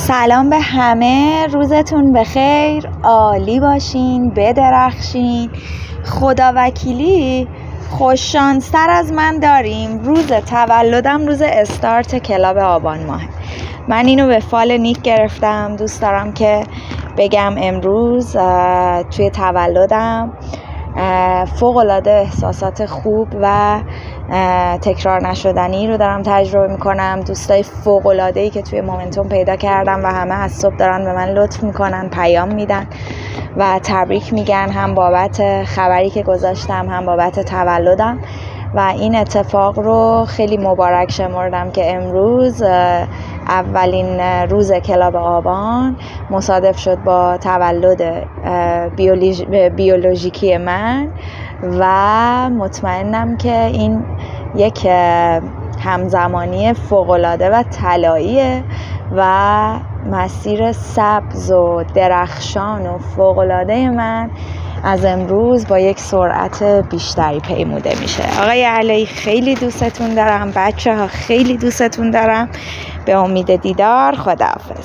سلام به همه، روزتون بخیر، عالی باشین، بدرخشین. خدا وکیلی خوششانستر از من داریم. روز تولدم روز استارت کلاب آبان ماه. من اینو به فال نیک گرفتم. دوست دارم که بگم امروز توی تولدم فوق‌العاده احساسات خوب و تکرار نشدنی رو دارم تجربه میکنم. دوستای فوق‌العاده‌ای که توی مومنتوم پیدا کردم و همه از صبح دارن به من لطف میکنن، پیام میدن و تبریک میگن، هم بابت خبری که گذاشتم هم بابت تولدم. و این اتفاق رو خیلی مبارک شمردم که امروز اولین روز کلاب آبان مصادف شد با تولد بیولوژیکی من و مطمئنم که این یک همزمانی فوق‌العاده و طلاییه و مسیر سبز و درخشان و فوق‌العاده من از امروز با یک سرعت بیشتری پیموده میشه. آقای علی خیلی دوستتون دارم، بچه ها خیلی دوستتون دارم. به امید دیدار، خداحافظ.